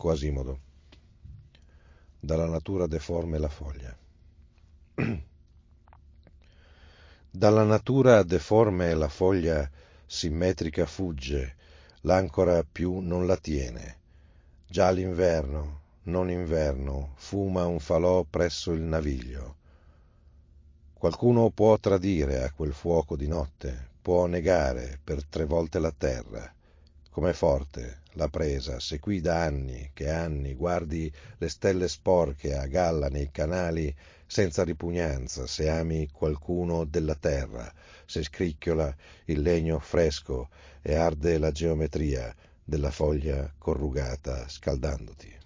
Quasimodo. Dalla natura deforme la foglia. Dalla natura deforme la foglia simmetrica fugge, l'ancora più non la tiene. Già l'inverno, non inverno, fuma un falò presso il naviglio. Qualcuno può tradire a quel fuoco di notte, può negare per 3 volte la terra. Com'è forte la presa, se qui da anni, che anni, guardi le stelle sporche a galla nei canali senza ripugnanza, se ami qualcuno della terra, se scricchiola il legno fresco e arde la geometria della foglia corrugata scaldandoti.